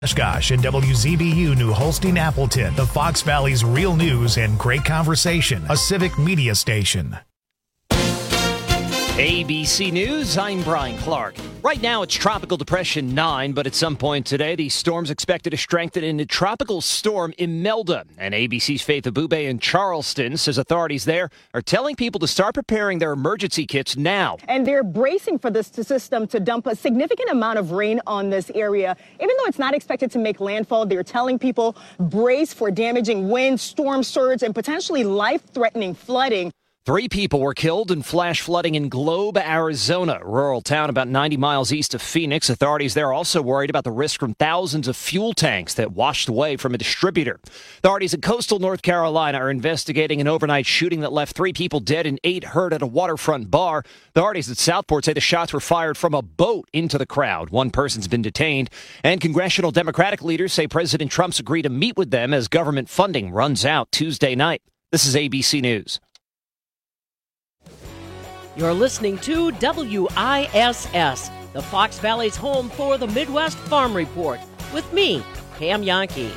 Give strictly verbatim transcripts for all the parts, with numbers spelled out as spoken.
Oshkosh and W Z B U New Holstein Appleton, the Fox Valley's real news and great conversation, a civic media station. A B C News, I'm Brian Clark. Right now it's Tropical Depression nine, but at some point today the storm's expected to strengthen into Tropical Storm Imelda. And A B C's Faith Abube in Charleston says authorities there are telling people to start preparing their emergency kits now. And they're bracing for this system to dump a significant amount of rain on this area. Even though it's not expected to make landfall, they're telling people brace for damaging wind, storm surge, and potentially life-threatening flooding. Three people were killed in flash flooding in Globe, Arizona, a rural town about ninety miles east of Phoenix. Authorities there are also worried about the risk from thousands of fuel tanks that washed away from a distributor. Authorities in coastal North Carolina are investigating an overnight shooting that left three people dead and eight hurt at a waterfront bar. Authorities at Southport say the shots were fired from a boat into the crowd. One person's been detained. And congressional Democratic leaders say President Trump's agreed to meet with them as government funding runs out Tuesday night. This is A B C News. You're listening to W I S S, the Fox Valley's home for the Midwest Farm Report, with me, Pam Yankee.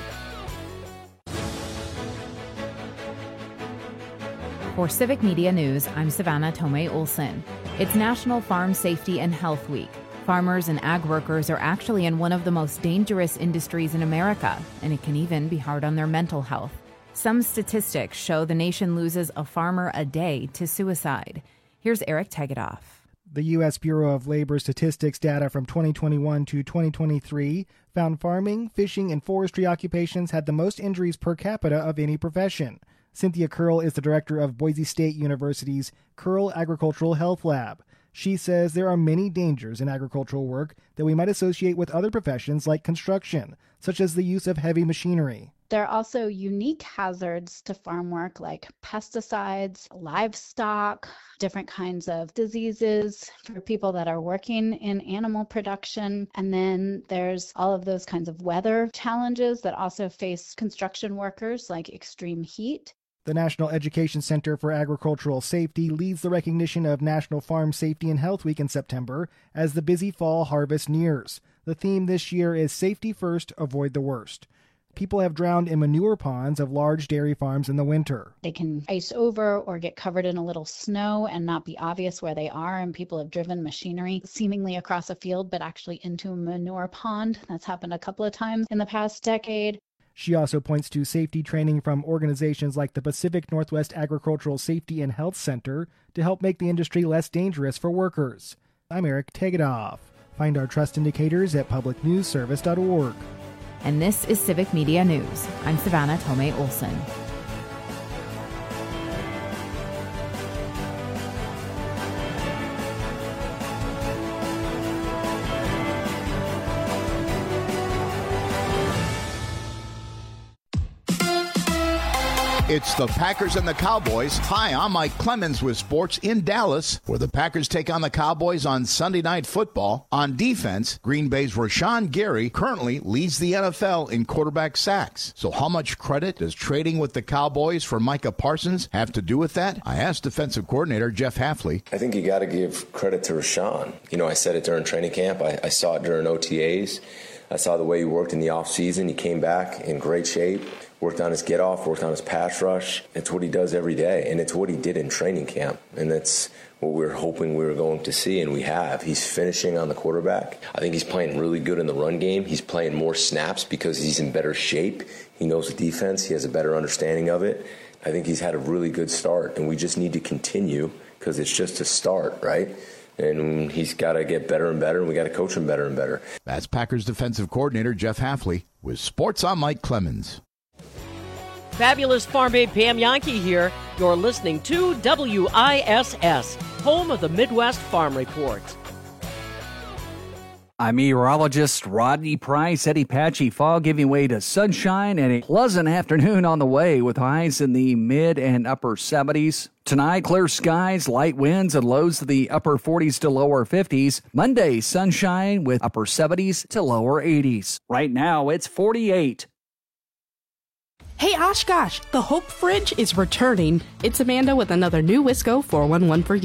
For Civic Media News, I'm Savannah Tomei Olson. It's National Farm Safety and Health Week. Farmers and ag workers are actually in one of the most dangerous industries in America, and it can even be hard on their mental health. Some statistics show the nation loses a farmer a day to suicide. Here's Eric Tegedoff. The U S Bureau of Labor Statistics data from twenty twenty-one to twenty twenty-three found farming, fishing, and forestry occupations had the most injuries per capita of any profession. Cynthia Curl is the director of Boise State University's Curl Agricultural Health Lab. She says there are many dangers in agricultural work that we might associate with other professions like construction, such as the use of heavy machinery. There are also unique hazards to farm work like pesticides, livestock, different kinds of diseases for people that are working in animal production. And then there's all of those kinds of weather challenges that also face construction workers, like extreme heat. The National Education Center for Agricultural Safety leads the recognition of National Farm Safety and Health Week in September as the busy fall harvest nears. The theme this year is Safety First, Avoid the Worst. People have drowned in manure ponds of large dairy farms in the winter. They can ice over or get covered in a little snow and not be obvious where they are, and people have driven machinery seemingly across a field but actually into a manure pond. That's happened a couple of times in the past decade. She also points to safety training from organizations like the Pacific Northwest Agricultural Safety and Health Center to help make the industry less dangerous for workers. I'm Eric Tegedoff. Find our trust indicators at public news service dot org. And this is Civic Media News. I'm Savannah Tomei Olson. It's the Packers and the Cowboys. Hi, I'm Mike Clemens with sports in Dallas, where the Packers take on the Cowboys on Sunday Night Football. On defense, Green Bay's Rashawn Gary currently leads the N F L in quarterback sacks. So how much credit does trading with the Cowboys for Micah Parsons have to do with that? I asked defensive coordinator Jeff Hafley. I think you got to give credit to Rashawn. You know, I said it during training camp. I, I saw it during O T As. I saw the way he worked in the offseason. He came back in great shape. Worked on his get-off, worked on his pass rush. It's what he does every day, and it's what he did in training camp. And that's what we were hoping we were going to see, and we have. He's finishing on the quarterback. I think he's playing really good in the run game. He's playing more snaps because he's in better shape. He knows the defense. He has a better understanding of it. I think he's had a really good start, and we just need to continue because it's just a start, right? And he's got to get better and better, and we got to coach him better and better. That's Packers defensive coordinator Jeff Hafley with Sports. I'm Mike Clemens. Fabulous Farm Babe Pam Yankee here. You're listening to W I S S, home of the Midwest Farm Report. I'm meteorologist Rodney Price. Eddie Patchy, fog giving way to sunshine and a pleasant afternoon on the way with highs in the mid and upper seventies. Tonight, clear skies, light winds, and lows to the upper forties to lower fifties. Monday, sunshine with upper seventies to lower eighties. Right now, it's forty-eight. Hey Oshkosh, the Hope Fridge is returning. It's Amanda with another new Wisco four one one for you.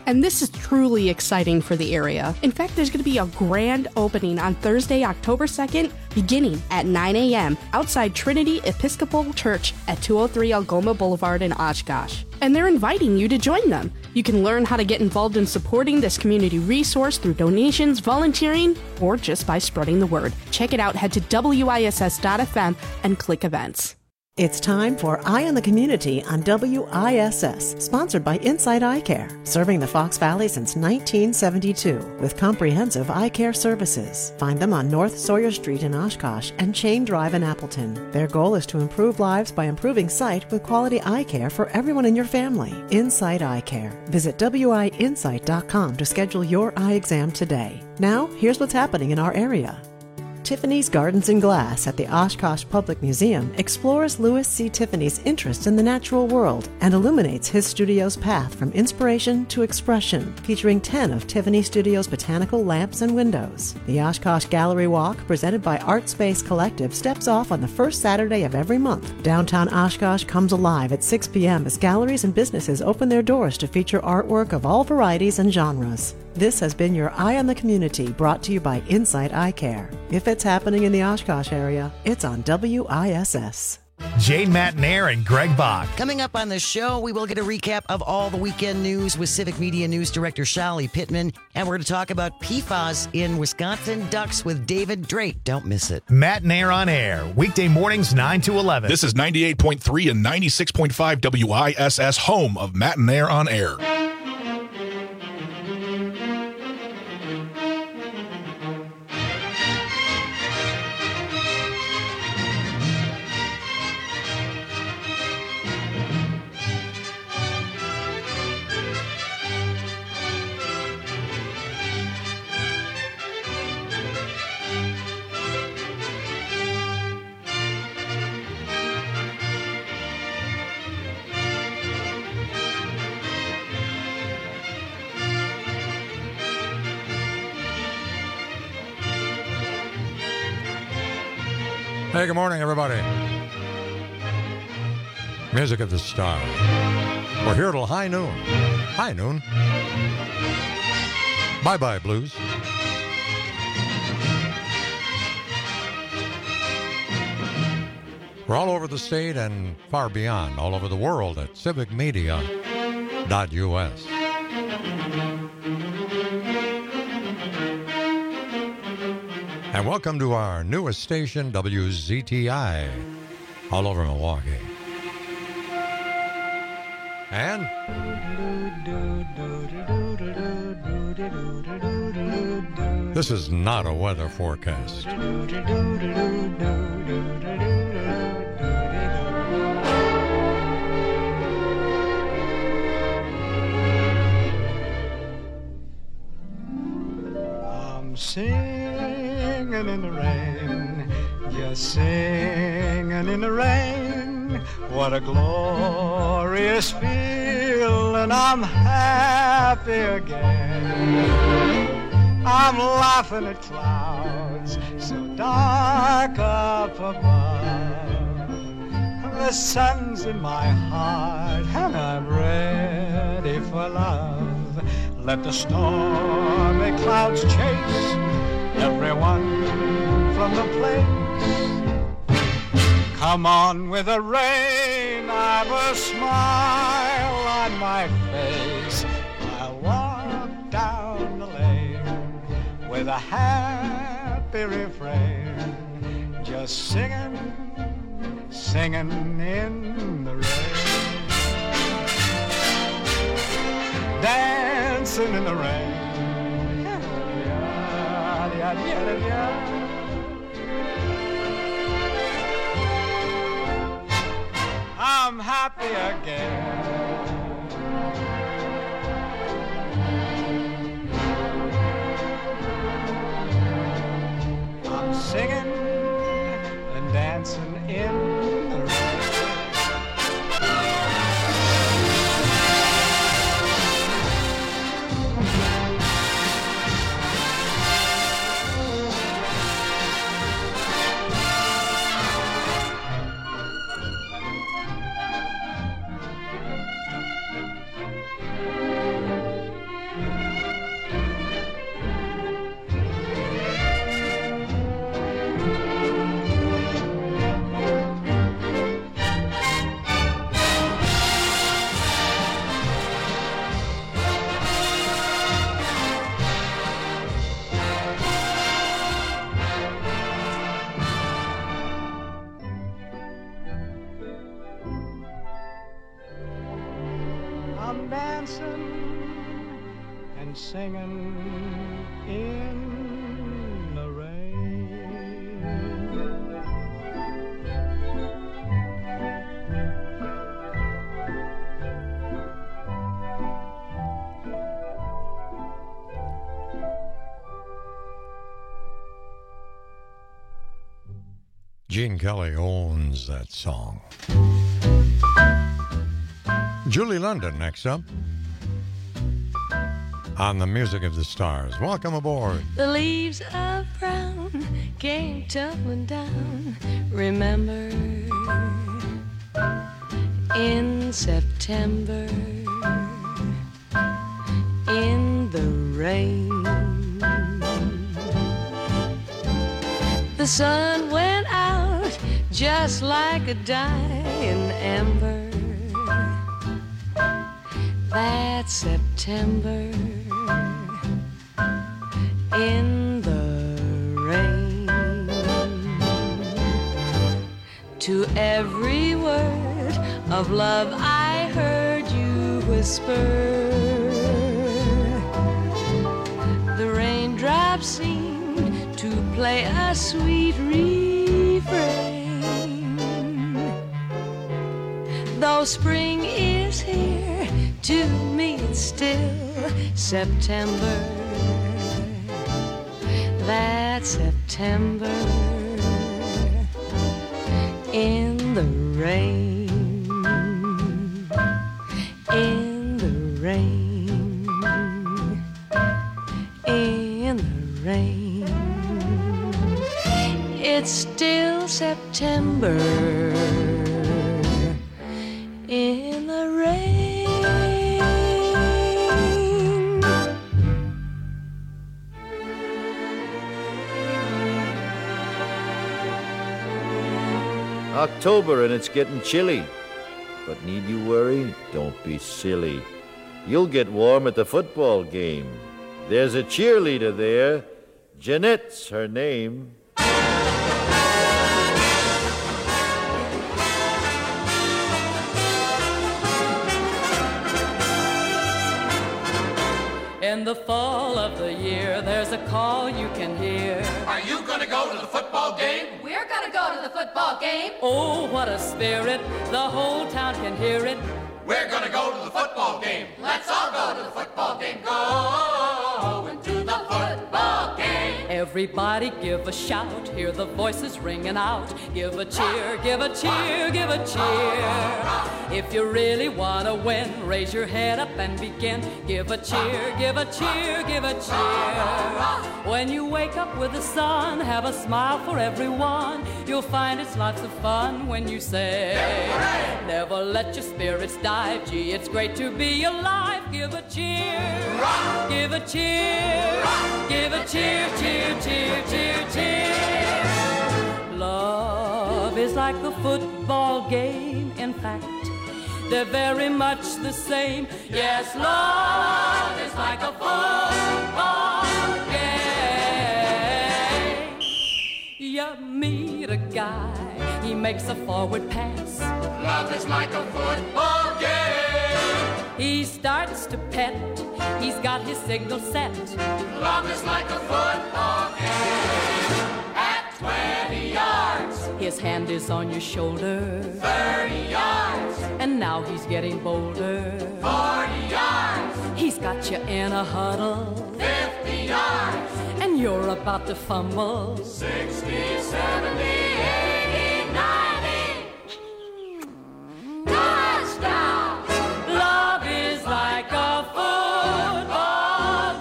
and this is truly exciting for the area. In fact, there's going to be a grand opening on Thursday, October second, beginning at nine a.m. outside Trinity Episcopal Church at two oh three Algoma Boulevard in Oshkosh. And they're inviting you to join them. You can learn how to get involved in supporting this community resource through donations, volunteering, or just by spreading the word. Check it out. Head to W I S S dot F M and click events. It's time for Eye on the Community on W I S S, sponsored by Insight Eye Care, serving the Fox Valley since nineteen seventy-two with comprehensive eye care services. Find them on North Sawyer Street in Oshkosh and Chain Drive in Appleton. Their goal is to improve lives by improving sight with quality eye care for everyone in your family. Insight Eye Care. Visit W I insight dot com to schedule your eye exam today. Now, here's what's happening in our area. Tiffany's Gardens and Glass at the Oshkosh Public Museum explores Louis C. Tiffany's interest in the natural world and illuminates his studio's path from inspiration to expression, featuring ten of Tiffany Studio's botanical lamps and windows. The Oshkosh Gallery Walk, presented by Art Space Collective, steps off on the first Saturday of every month. Downtown Oshkosh comes alive at six p.m. as galleries and businesses open their doors to feature artwork of all varieties and genres. This has been your Eye on the Community, brought to you by Insight Eye Care. If it's happening in the Oshkosh area, it's on W I S S. Jane Matnair and Greg Bach. Coming up on the show, we will get a recap of all the weekend news with Civic Media News Director Shali Pittman. And we're going to talk about P FAS in Wisconsin Ducks with David Drake. Don't miss it. Matnair on air, weekday mornings nine to eleven. This is ninety-eight point three and ninety-six point five W I S S, home of Matnair on air. Hey, good morning, everybody. Music at the Star. We're here till high noon. High noon. Bye-bye, blues. We're all over the state and far beyond, all over the world at civic media dot U S. And welcome to our newest station, W Z T I, all over Milwaukee. And this is not a weather forecast. I'm singing in the rain, just singing in the rain. What a glorious feeling, I'm happy again. I'm laughing at clouds so dark up above. The sun's in my heart and I'm ready for love. Let the stormy clouds chase everyone from the place. Come on with the rain, I've a smile on my face. I'll walk down the lane with a happy refrain, just singing, singing in the rain, dancing in the rain. I'm happy again. I'm singing and dancing in the rain. I'm singing in the rain. Gene Kelly owns that song. Julie London next up on the Music of the Stars. Welcome aboard. The leaves of brown came tumbling down. Remember, in September, in the rain, the sun went out just like a dying ember. That September in the rain. To every word of love I heard you whisper, the raindrops seemed to play a sweet refrain. Though spring is here, to me it's still September. That September in the rain, in the rain, in the rain. It's still September in the rain. October and it's getting chilly. But need you worry? Don't be silly. You'll get warm at the football game. There's a cheerleader there. Jeanette's her name. In the fall of the year, there's a call you can hear. Are you gonna go to the football game? We're gonna go to the football game. Oh, what a spirit, the whole town can hear it. We're gonna go to the football game. Let's all go to the football game. Going to the football game. Everybody give a shout, hear the voices ringing out. Give a cheer, give a cheer, give a cheer. If you really want to win, raise your head up and begin. Give a cheer, give a cheer, give a cheer. When you wake up with the sun, have a smile for everyone. You'll find it's lots of fun when you say, never let your spirits die. Gee, it's great to be alive. Give a cheer, give a cheer, give a cheer, cheer, cheer, cheer, cheer. Love is like the football game, in fact, they're very much the same. Yes, love is like a football game. You meet a guy, he makes a forward pass. Love is like a football game. He starts to pet, he's got his signal set. Love is like a football game. At twenty yards, his hand is on your shoulder. thirty yards, and now he's getting bolder. forty yards, he's got you in a huddle. fifty yards, and you're about to fumble. sixty, seventy, eighty, ninety. Touchdown! Love is like a football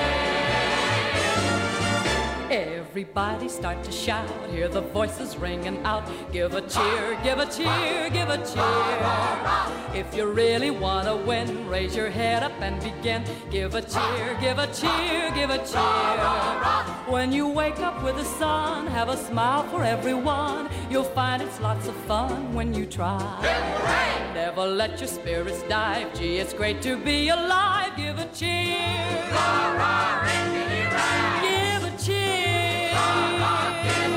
game. Everybody start to shout, hear the voices ringing out. Give a cheer, give a cheer, give a cheer. If you really want to win, raise your head up and begin. Give a cheer, give a cheer, give a cheer. When you wake up with the sun, have a smile for everyone. You'll find it's lots of fun when you try. Never let your spirits die. Gee, it's great to be alive. Give a cheer. Give a cheer. Give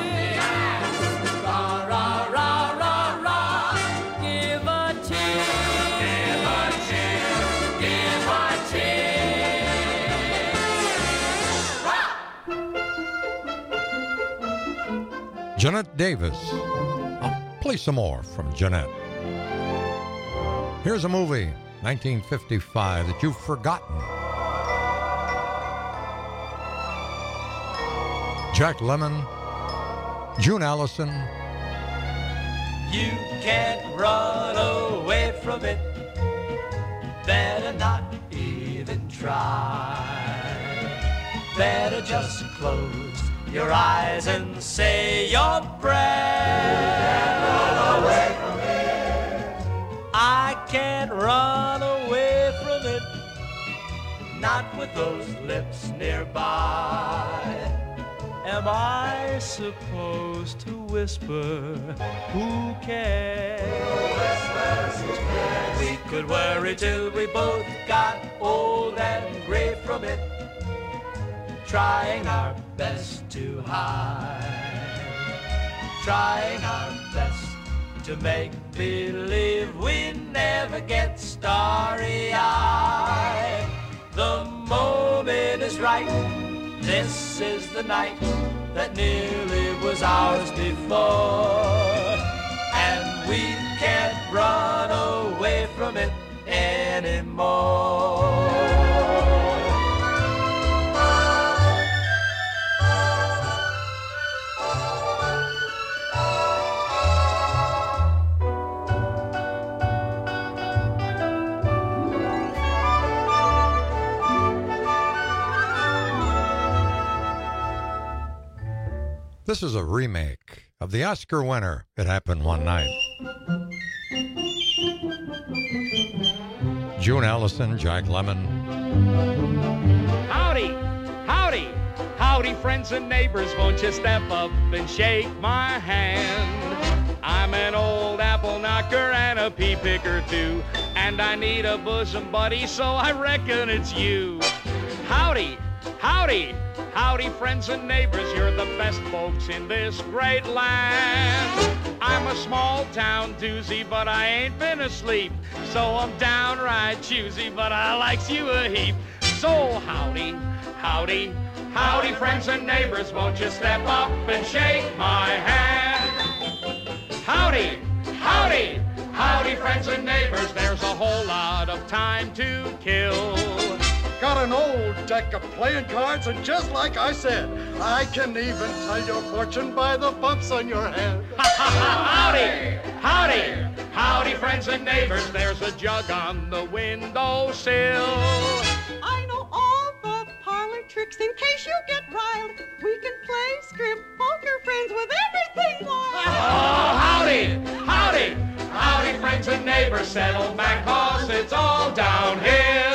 a cheer. Give a cheer. Give a cheer. Jeanette Davis. I'll play some more from Jeanette. Here's a movie, nineteen fifty-five, that you've forgotten. Jack Lemmon, June Allison. You can't run away from it. Better not even try. Better just close your eyes and say your prayers. Run away from it. I can't run away from it. Not with those lips nearby. Am I supposed to whisper? Who cares? Who whispers, who cares? We could worry till we both got old and gray from it, trying our best to hide, trying our best to make believe we never get starry-eyed. The moment is right. This is the night that nearly was ours before, and we can't run away from it anymore. This is a remake of the Oscar winner, It Happened One Night. June Allison, Jack Lemmon. Howdy, howdy, howdy, friends and neighbors, won't you step up and shake my hand? I'm an old apple knocker and a pea picker too, and I need a bosom buddy, so I reckon it's you. Howdy, howdy, howdy, friends and neighbors, you're the best folks in this great land. I'm a small town doozy, but I ain't been asleep, so I'm downright choosy, but I likes you a heap. So howdy, howdy, howdy, friends and neighbors, won't you step up and shake my hand? Howdy, howdy, howdy, friends and neighbors, there's a whole lot of time to kill. Got an old deck of playing cards, and just like I said, I can even tell your fortune by the bumps on your head. Howdy, howdy, howdy, friends and neighbors, there's a jug on the windowsill. I know all the parlor tricks in case you get riled. We can play script poker, friends, with everything wild. Oh, howdy, howdy, howdy, friends and neighbors, settle back, cause it's all downhill.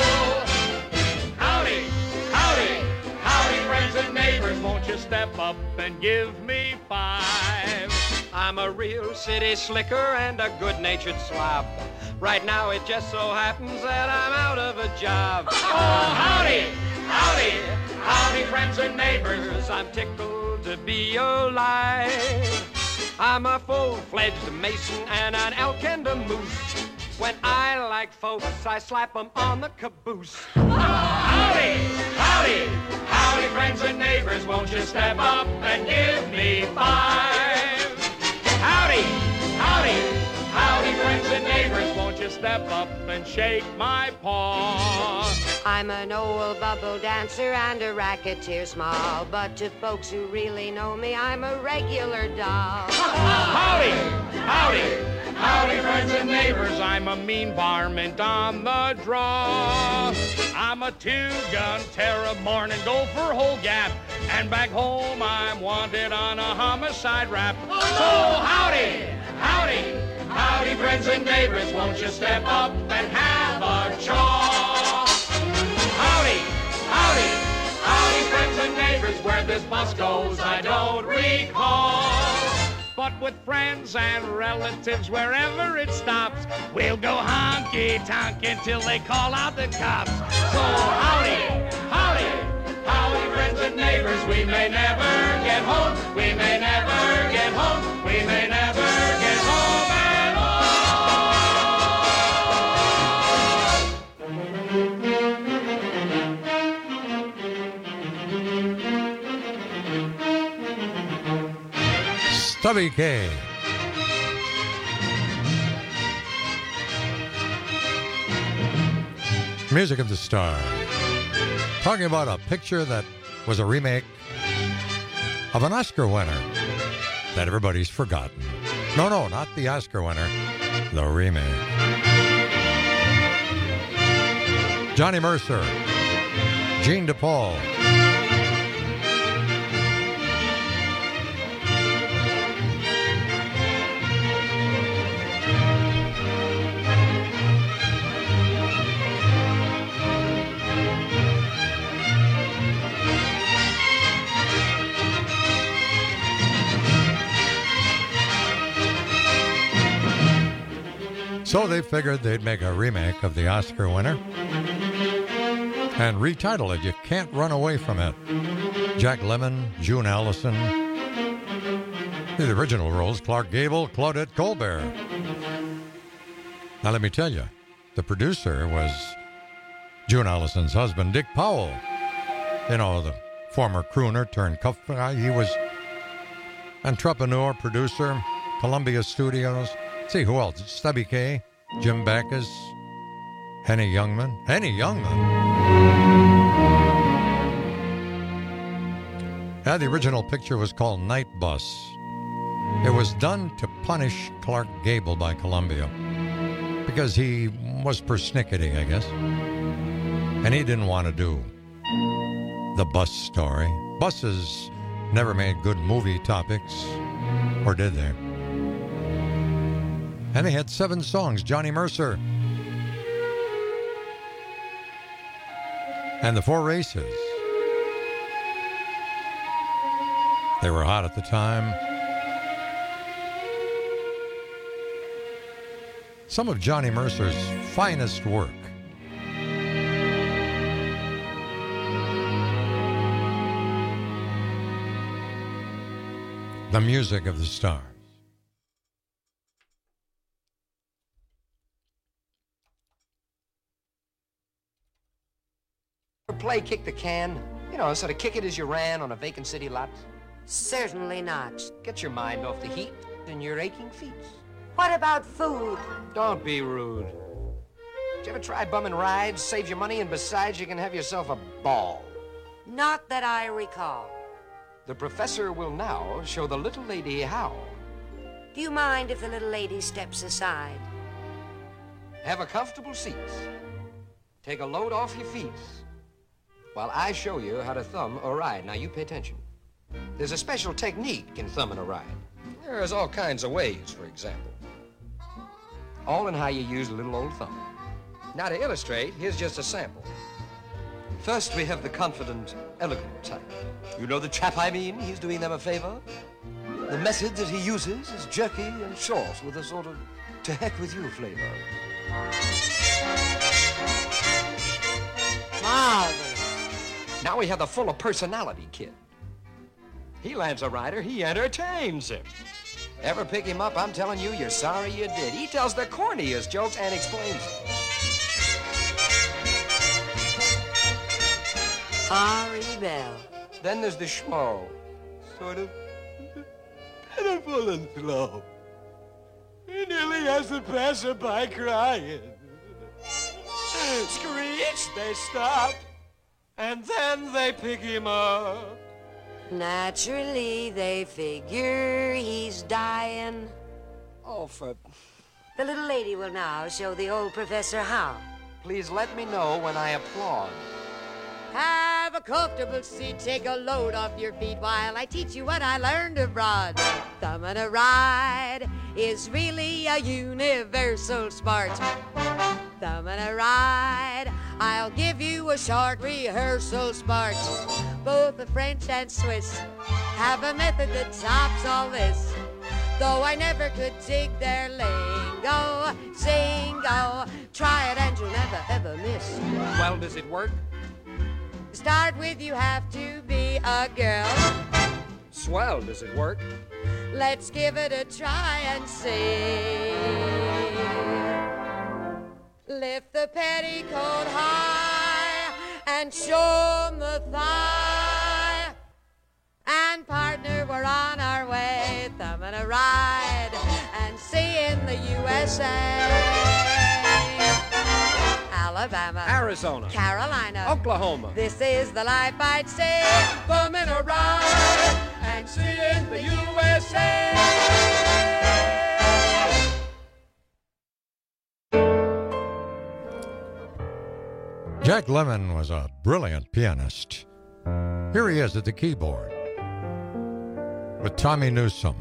Howdy, howdy, howdy, friends and neighbors, won't you step up and give me five? I'm a real city slicker and a good-natured slob. Right now it just so happens that I'm out of a job. Oh, howdy, howdy, howdy, friends and neighbors, I'm tickled to be alive. I'm a full-fledged mason and an elk and a moose. When I like folks, I slap them on the caboose. Howdy, howdy, howdy, friends and neighbors, won't you step up and give me five? Howdy, howdy, howdy, friends and neighbors, won't you step up and shake my paw? I'm an old bubble dancer and a racketeer small, but to folks who really know me, I'm a regular doll. Howdy, howdy, howdy, friends and neighbors, I'm a mean varmint on the draw. I'm a two-gun terror, morning gopher, whole gap, and back home I'm wanted on a homicide rap. So howdy, howdy, howdy, friends and neighbors, won't you step up and have a chaw? Howdy, howdy, howdy, friends and neighbors, where this bus goes I don't recall. But with friends and relatives, wherever it stops, we'll go honky-tonk until they call out the cops. So howdy, howdy, howdy, friends and neighbors, we may never get home, we may never get home, we may never get home at all. Stubby K. Music of the Stars. Talking about a picture that was a remake of an Oscar winner that everybody's forgotten. No, no, not the Oscar winner, the remake. Johnny Mercer, Gene DePaul. So they figured they'd make a remake of the Oscar winner and retitle it You Can't Run Away From It. Jack Lemmon, June Allison. The original roles, Clark Gable, Claudette Colbert. Now let me tell you, the producer was June Allison's husband, Dick Powell. You know, the former crooner turned cuff guy. He was entrepreneur, producer, Columbia Studios. See, who else? Stubby K, Jim Backus, Henny Youngman. Henny Youngman. Yeah, the original picture was called Night Bus. It was done to punish Clark Gable by Columbia because he was persnickety, I guess. And he didn't want to do the bus story. Buses never made good movie topics, or did they? And they had seven songs. Johnny Mercer. And the Four Races. They were hot at the time. Some of Johnny Mercer's finest work. The Music of the Stars. Play kick the can? You know, sort of kick it as you ran on a vacant city lot? Certainly not. Get your mind off the heat and your aching feet. What about food? Don't be rude. Did you ever try bumming rides? Save your money, and besides, you can have yourself a ball. Not that I recall. The professor will now show the little lady how. Do you mind if the little lady steps aside? Have a comfortable seat. Take a load off your feet while I show you how to thumb a ride. Now, you pay attention. There's a special technique in thumbing a ride. There's all kinds of ways, for example. All in how you use a little old thumb. Now, to illustrate, here's just a sample. First, we have the confident, elegant type. You know the chap I mean? He's doing them a favor. The method that he uses is jerky and short with a sort of to heck with you flavor. Marvelous. Now we have the full of personality kid. He lands a rider, he entertains him. Ever pick him up, I'm telling you, you're sorry you did. He tells the corniest jokes and explains them. Ari Bell. Then there's the schmo. Sort of pitiful and slow. He nearly has the passerby crying. Screech, they stop, and then they pick him up. Naturally, they figure he's dying. Oh, for... The little lady will now show the old professor how. Please let me know when I applaud. Have a comfortable seat, take a load off your feet while I teach you what I learned abroad. Thumbing a ride is really a universal sport. Thumbing a ride, I'll give you a short rehearsal sport. Both the French and Swiss have a method that tops all this. Though I never could dig their lingo, singo, try it and you'll never ever miss. Well, does it work? Start with you have to be a girl. Swell, does it work? Let's give it a try and see. Lift the petticoat high and show 'em the thigh. And partner, we're on our way, thumbing a ride and seeing the U S A. Alabama, Arizona, Carolina, Oklahoma. This is the life I'd say, thumbing a ride and seeing the U S A. Jack Lemmon was a brilliant pianist. Here he is at the keyboard with Tommy Newsom.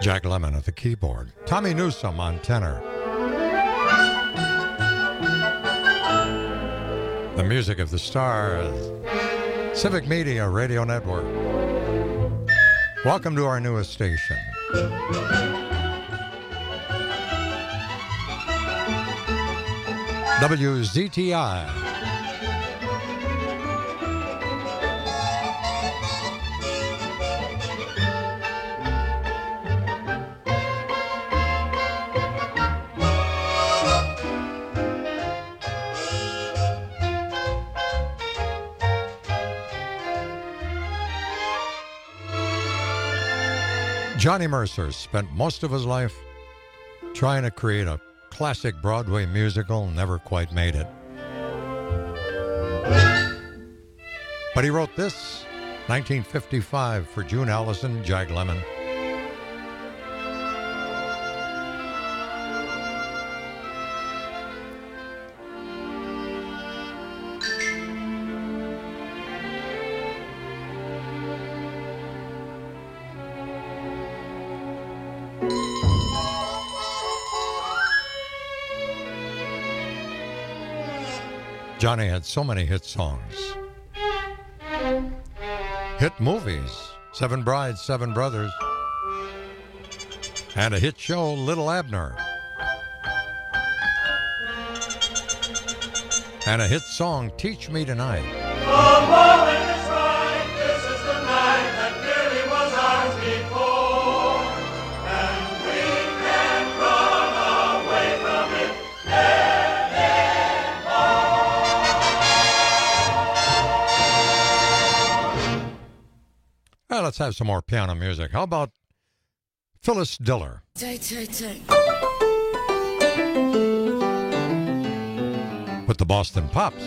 Jack Lemmon at the keyboard. Tommy Newsome on tenor. The music of the stars. Civic Media Radio Network. Welcome to our newest station. W Z T I. Johnny Mercer spent most of his life trying to create a classic Broadway musical, never quite made it. But he wrote this, nineteen fifty-five, for June Allison, Jack Lemmon. Johnny had so many hit songs. Hit movies, Seven Brides, Seven Brothers, and a hit show, Little Abner. And a hit song, Teach Me Tonight. The moment is right, this is the night that nearly was ours before, and we can't run away from it anymore. Well, let's have some more piano music. How about Phyllis Diller? Take, take, take. With the Boston Pops.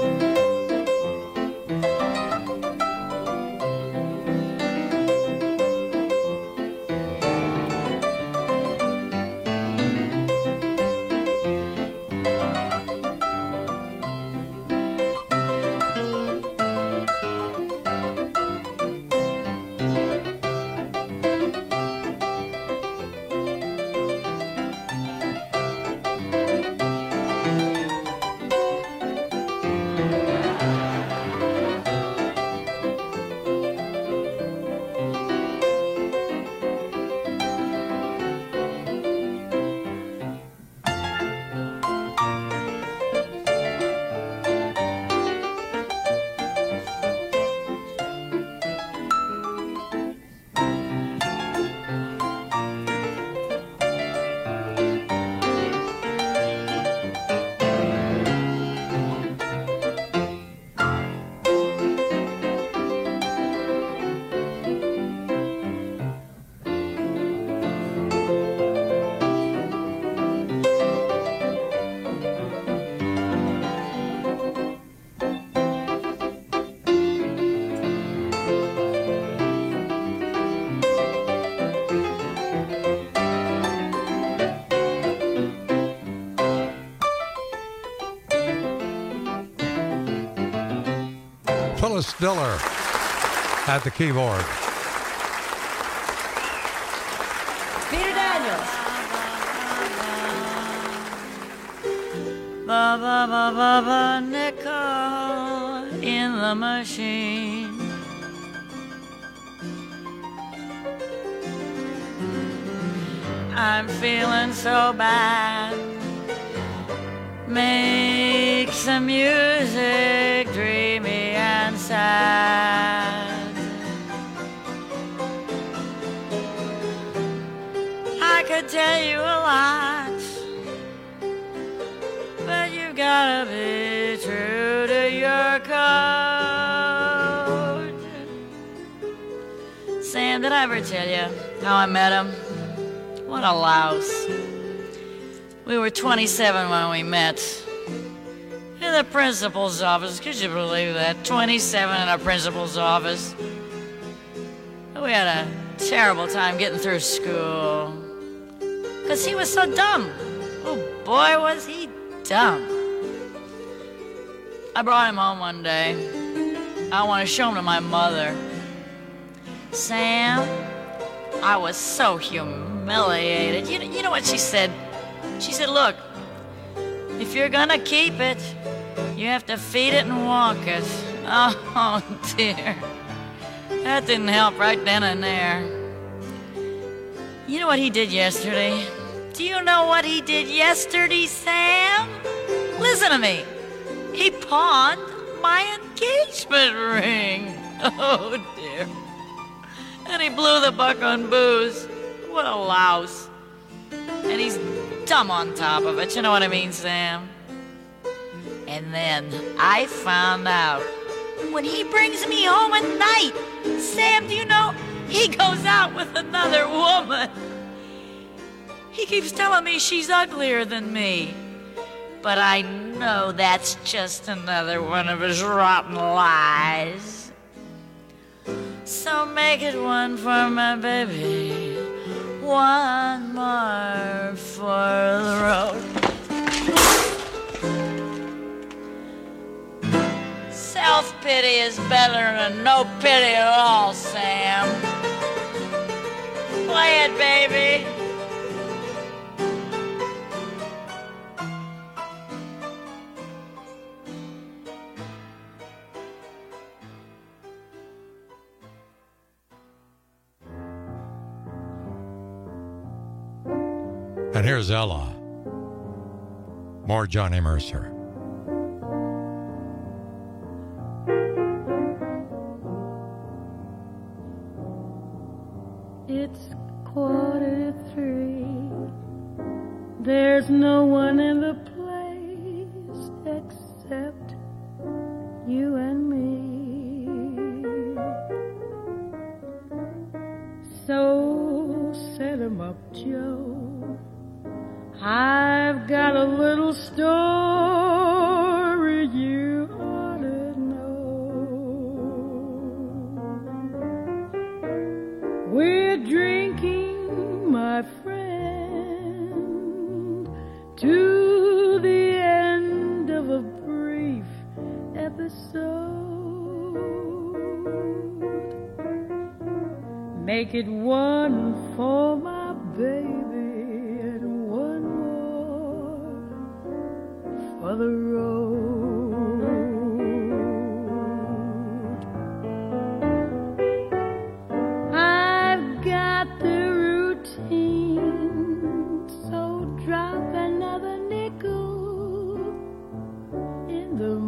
Phyllis Diller at the keyboard. Peter Daniels. Ba ba ba ba ba nickel in the machine. I'm feeling so bad. Make some music dreamy and sad. I could tell you a lot, but you gotta be true to your code. Sam, did I ever tell you how I met him? What a louse. We were twenty-seven when we met. In the principal's office. Could you believe that? twenty-seven in a principal's office. We had a terrible time getting through school. Because he was so dumb. Oh, boy, was he dumb. I brought him home one day. I want to show him to my mother. Sam, I was so humiliated. You, you know what she said? She said, look, if you're gonna keep it, you have to feed it and walk it. Oh, dear. That didn't help right then and there. You know what he did yesterday? Do you know what he did yesterday, Sam? Listen to me. He pawned my engagement ring. Oh, dear. And he blew the buck on booze. What a louse. And he's dumb on top of it. You know what I mean, Sam? And then I found out when he brings me home at night, Sam, do you know, he goes out with another woman. He keeps telling me she's uglier than me. But I know that's just another one of his rotten lies. So make it one for my baby, one more for the road. Self-pity is better than no pity at all, Sam. Play it, baby. And here's Ella. More Johnny Mercer. It's quarter to three. There's no one in the place except you and me. So set 'em up, Joe. I've got a little story you ought to know. We're drinking, my friend, to the end of a brief episode. Make it one for my baby. For the road, I've got the routine, so drop another nickel in the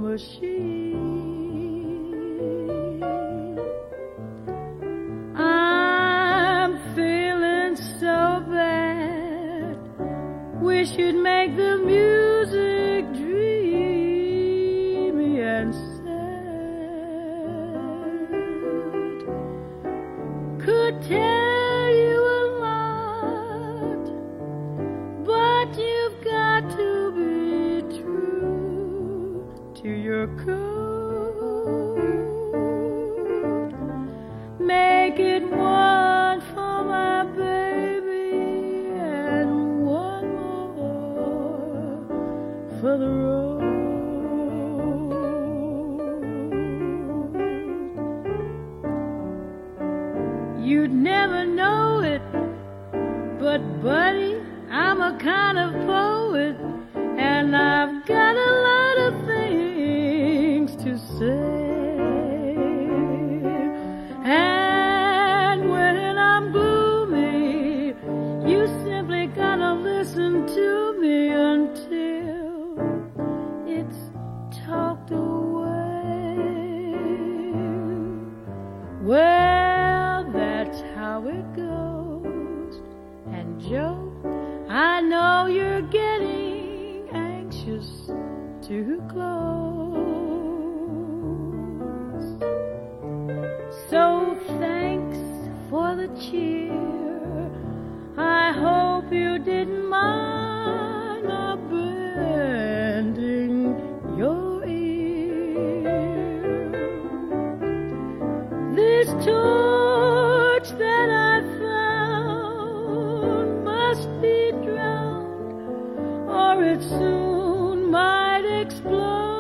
machine. I'm feeling so bad, wish you'd make the music dreamy and sad. Could tell you a lot, but you've got to be true to your code. Make it one for my baby and one more for the road. You'd never know it, but buddy, I'm a kind of poet, and I've got a lot of things to say. And when I'm gloomy, you simply gotta listen to me until it's talked away. Well, that's how it goes. And Joe, I know you're getting anxious to close. So thanks for the cheer. I hope you didn't mind my bending your ear. This torch that I found must be drowned, or it soon might explode.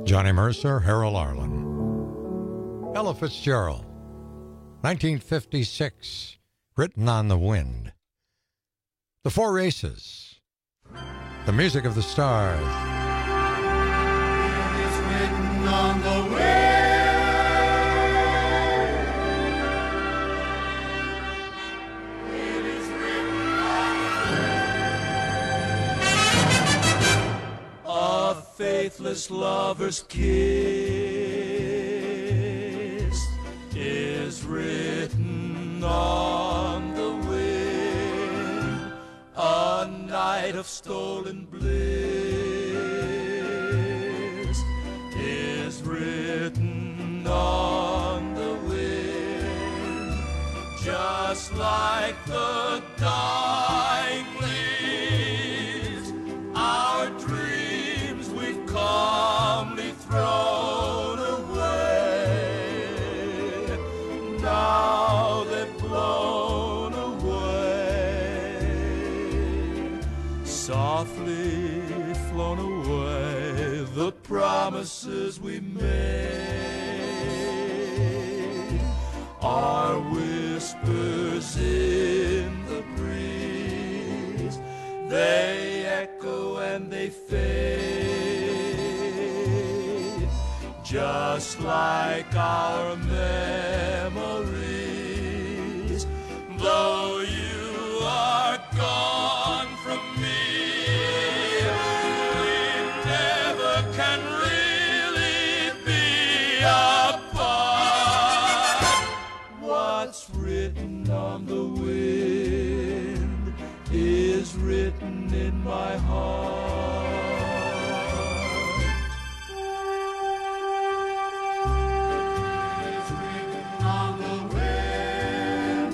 Johnny Mercer, Harold Arlen. Ella Fitzgerald, nineteen fifty-six, Written on the Wind. The Four Aces, The Music of the Stars. It is written on the wind. It is written on the wind. A faithless lover's kiss is written on the wind. A night of stolen bliss is written on the wind, just like the dying leaves, our dreams we've calmly thrown away. Now they've blown away, softly flown away, the promises we made are whispers in the breeze. They echo and they fade, just like our memories. Though you are gone from me, we never can really be apart. What's written on the wind is written in my heart. It's written on the wind.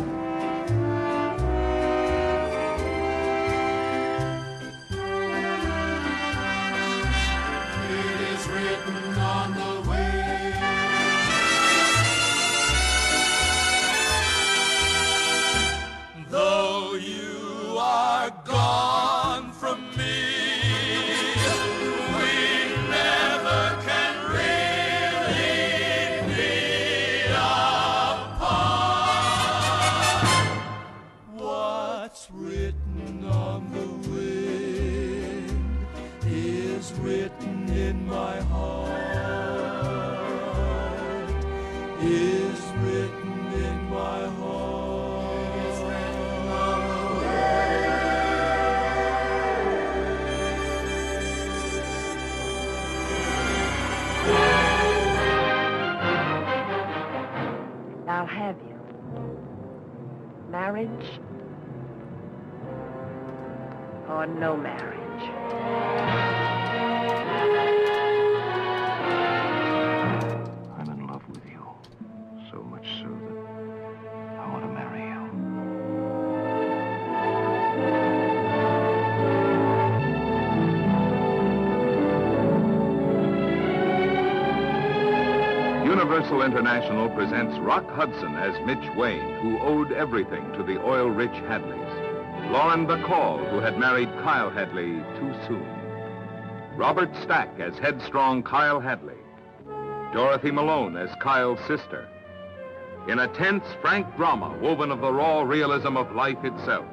It is written on the wind. Though you are gone from me, we never can really be apart. What's written on the wind is written in my heart, is written in my heart. It's written on the I'll have you. Marriage or no marriage? I'm in love with you, so much so that I want to marry you. Universal International presents Rock Hudson as Mitch Wayne, who owed everything to the oil-rich Hadleys. Lauren Bacall, who had married Kyle Hadley too soon. Robert Stack as headstrong Kyle Hadley. Dorothy Malone as Kyle's sister. In a tense, frank drama woven of the raw realism of life itself.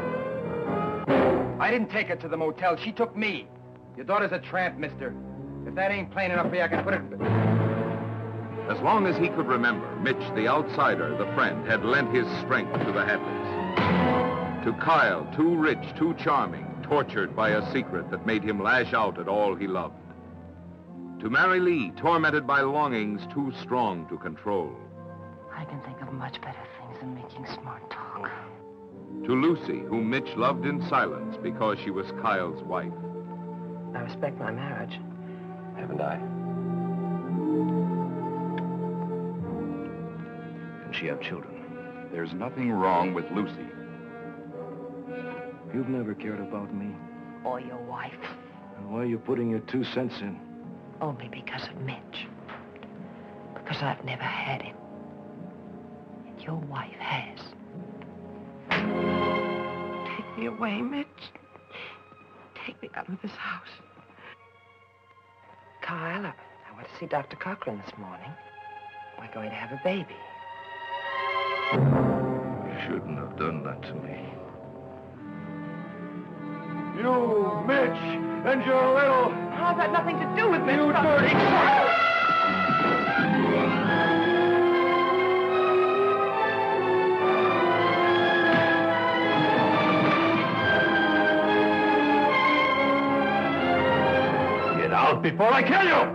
I didn't take her to the motel. She took me. Your daughter's a tramp, mister. If that ain't plain enough for you, I can put it... As long as he could remember, Mitch, the outsider, the friend, had lent his strength to the Hadleys. To Kyle, too rich, too charming, tortured by a secret that made him lash out at all he loved. To Mary Lee, tormented by longings too strong to control. I can think of much better things than making smart talk. To Lucy, whom Mitch loved in silence because she was Kyle's wife. I respect my marriage. Haven't I? Can she have children? There's nothing wrong with Lucy. You've never cared about me. Or your wife. And why are you putting your two cents in? Only because of Mitch. Because I've never had him. And your wife has. Take me away, Mitch. Take me out of this house. Kyle, I, I see Doctor Cochran this morning. We're going to have a baby. You shouldn't have done that to me. You, Mitch, and your little... How's that nothing to do with me? You dirty... Get out before I kill you!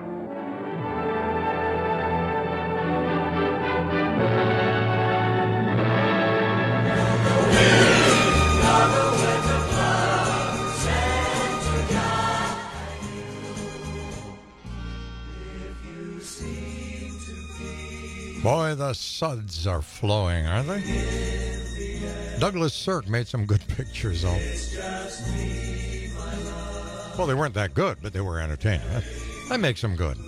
Boy, the suds are flowing, aren't they? Douglas Sirk made some good pictures, though. Well, they weren't that good, but they were entertaining. That, that makes them good.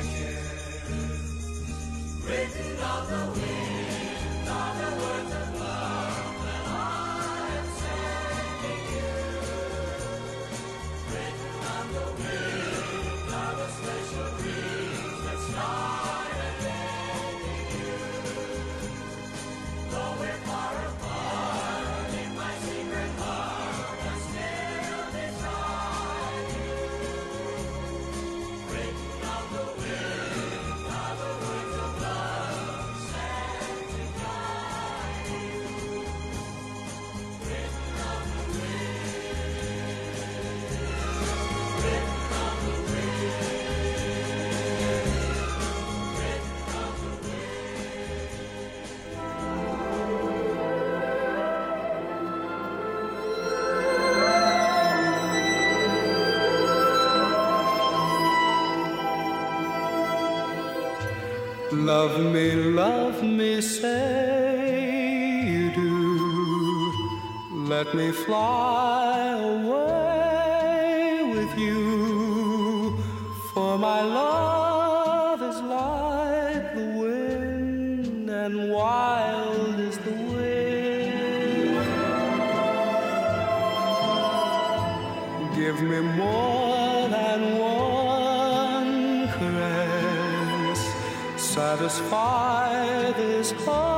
Love me, love me, say you do. Let me fly away with you, for my love is like the wind and wild is the wind. Give me more than one caress, satisfy this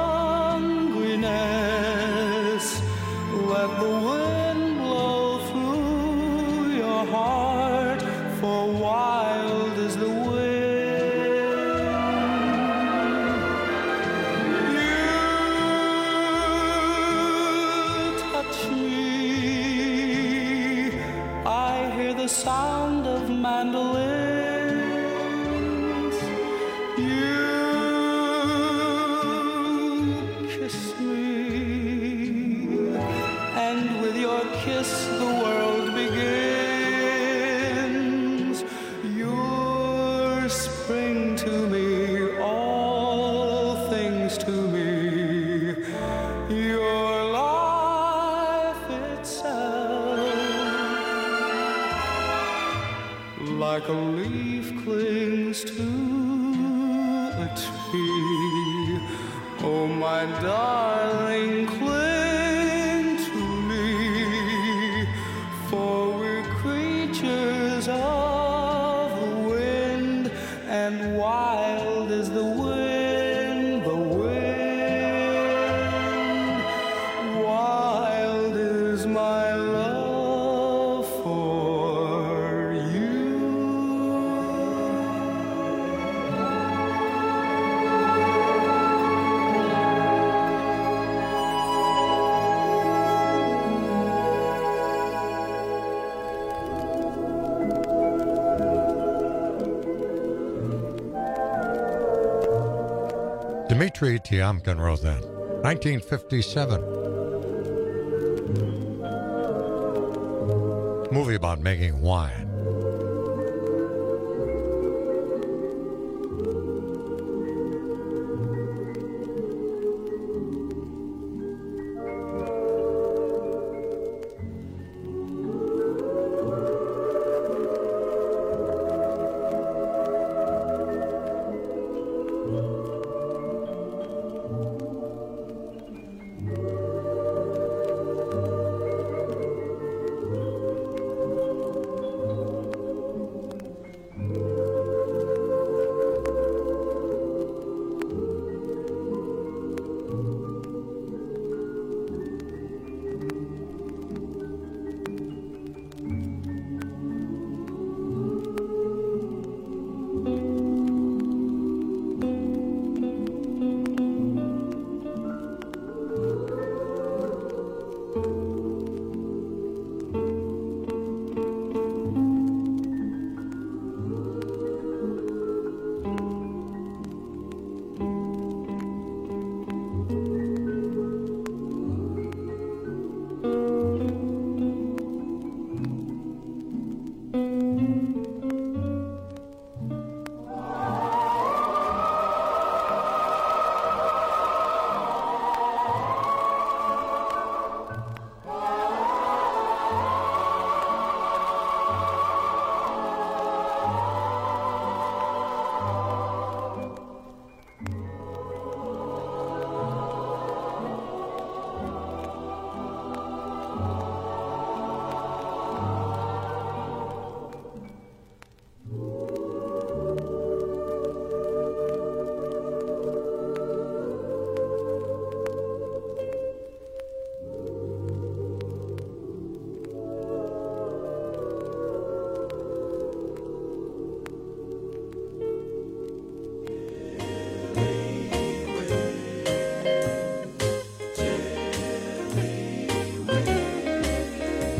hungriness. Let the wind blow through your heart, for wild is the wind. You touch me, I hear the sound of mandolins. Kiss, the world begins. You're spring to me, all things to me. Your life itself, like a leaf clings to a tree. Oh, my darling, cling. Dmitri Tiomkin wrote that. nineteen fifty-seven. Movie about making wine.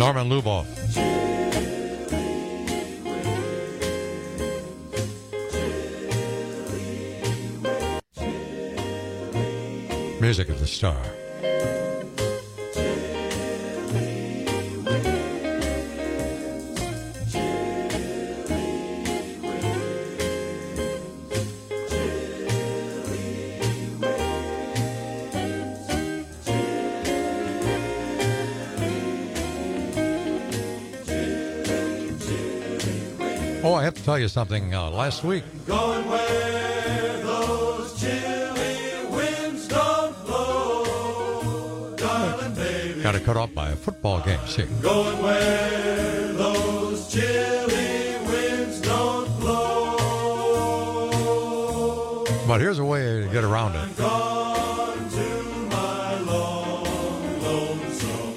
Norman Luboff. Music of the Star. Oh, I have to tell you something. Uh, last week, Going where those chilly winds don't blow, darling baby. got cut off by a football game. See, Going where those chilly winds don't blow. but here's a way to get around it. Gone to my long, lonesome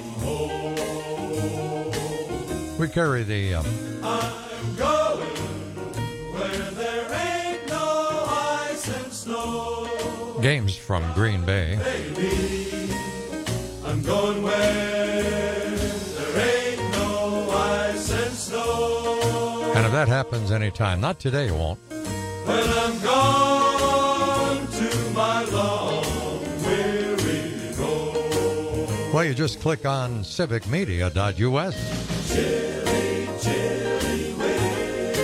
home. We carry the um, I'm going where there ain't no ice and snow. games from Green Bay. Baby, I'm going where there ain't no ice and snow. And if that happens anytime, not today, it won't. When I'm gone to my long, weary road. Well, you just click on civic media dot U S. Chilly, chilly winds,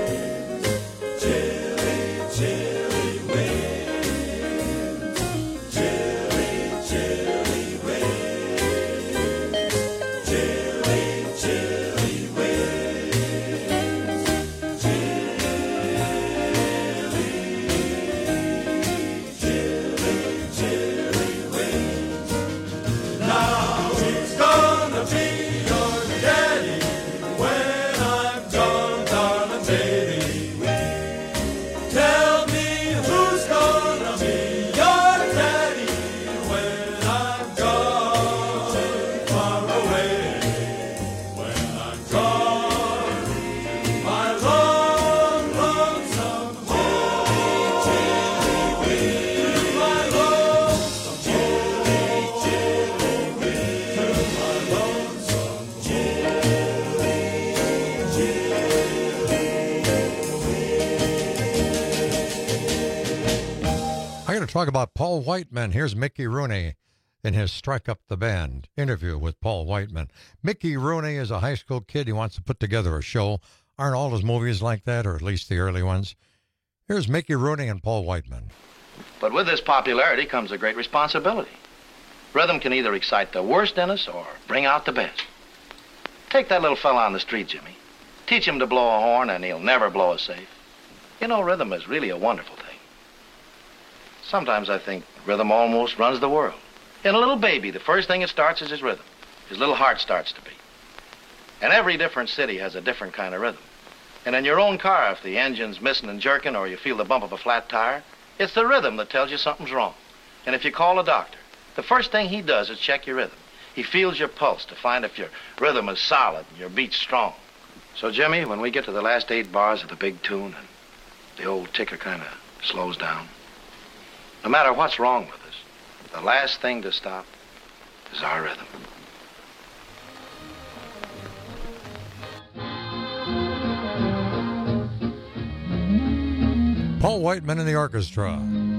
chilly, chilly winds, chilly, chilly winds, chilly, chilly winds, chilly, chilly winds. Now it's gonna be your daddy when I'm gone, darling baby. Tell me who's gonna be your daddy when I'm gone, far away. When I'm gone, my long, lonesome home. Chilly wind, my lonesome chilly, chilly wind, to my lonesome chilly, I'm going to talk about Paul Whiteman. Here's Mickey Rooney in his Strike Up the Band interview with Paul Whiteman. Mickey Rooney is a high school kid. He wants to put together a show. Aren't all his movies like that, or at least the early ones? Here's Mickey Rooney and Paul Whiteman. But with this popularity comes a great responsibility. Rhythm can either excite the worst in us or bring out the best. Take that little fella on the street, Jimmy. Teach him to blow a horn and he'll never blow a safe. You know, rhythm is really a wonderful thing. Sometimes I think rhythm almost runs the world. In a little baby, the first thing it starts is his rhythm. His little heart starts to beat. And every different city has a different kind of rhythm. And in your own car, if the engine's missing and jerking or you feel the bump of a flat tire, it's the rhythm that tells you something's wrong. And if you call a doctor, the first thing he does is check your rhythm. He feels your pulse to find if your rhythm is solid and your beat's strong. So, Jimmy, when we get to the last eight bars of the big tune and the old ticker kind of slows down, no matter what's wrong with us, the last thing to stop is our rhythm. Paul Whiteman in the orchestra.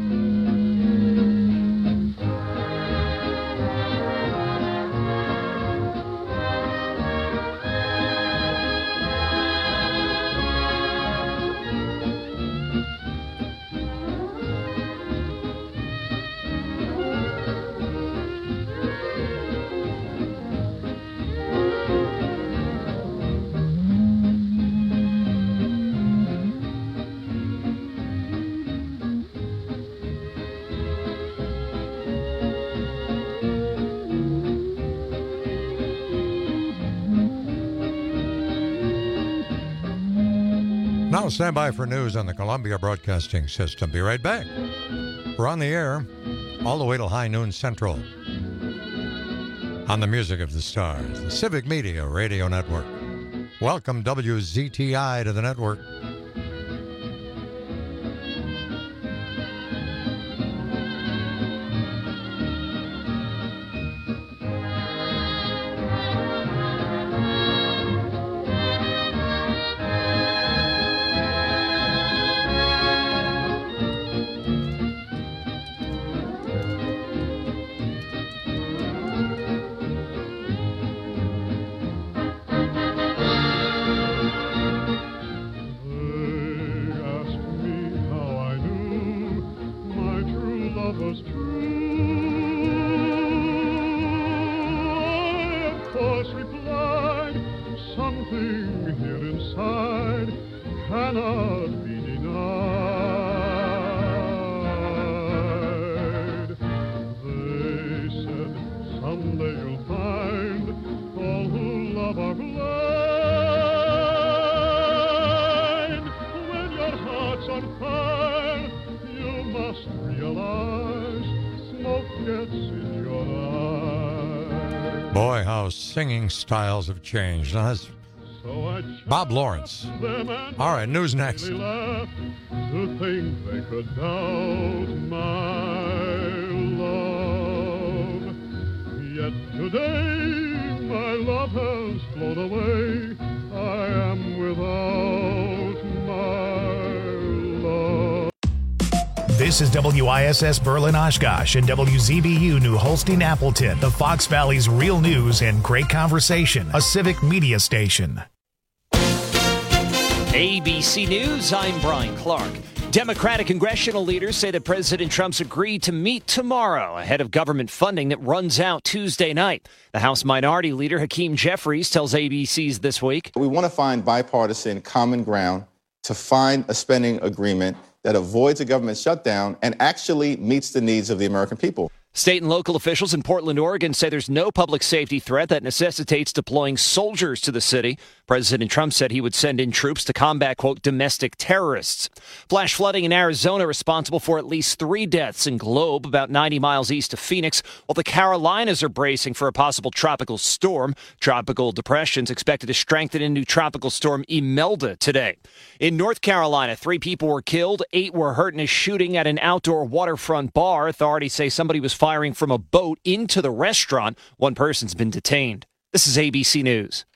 Now stand by for news on the Columbia Broadcasting System. Be right back. We're on the air all the way till high noon central on the Music of the Stars, the Civic Media Radio Network. Welcome W Z T I to the network. was true. I, of course, replied, something here inside cannot be denied. They said, someday you'll find all who love are blind. When your heart's on fire, you must realize smoke gets in your eyes. Boy, how singing styles have changed. Now, that's Bob Lawrence. All right, news next. To think they could doubt my love. Yet today my love has flown away. I am without my love. This is W I S S Berlin Oshkosh and W Z B U New Holstein Appleton, the Fox Valley's real news and great conversation, a civic media station. A B C News, I'm Brian Clark. Democratic congressional leaders say that President Trump's agreed to meet tomorrow ahead of government funding that runs out Tuesday night. The House Minority Leader Hakeem Jeffries tells A B C's This Week. We want to find bipartisan common ground to find a spending agreement that avoids a government shutdown and actually meets the needs of the American people. State and local officials in Portland, Oregon say there's no public safety threat that necessitates deploying soldiers to the city. President Trump said he would send in troops to combat, quote, domestic terrorists. Flash flooding in Arizona responsible for at least three deaths in Globe, about ninety miles east of Phoenix, while the Carolinas are bracing for a possible tropical storm. Tropical depression's expected to strengthen into Tropical Storm Imelda today. In North Carolina, three people were killed, eight were hurt in a shooting at an outdoor waterfront bar. Authorities say somebody was firing from a boat into the restaurant. One person's been detained. This is A B C News.